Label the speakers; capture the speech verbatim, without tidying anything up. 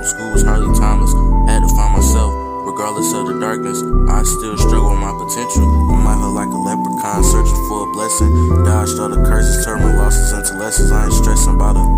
Speaker 1: when school was hardly timeless. Had to find myself, regardless of the darkness. I still struggle with my potential. I'm out here like a leprechaun, searching for a blessing. Dodged all the curses, turned my losses into lessons. I ain't stressing about a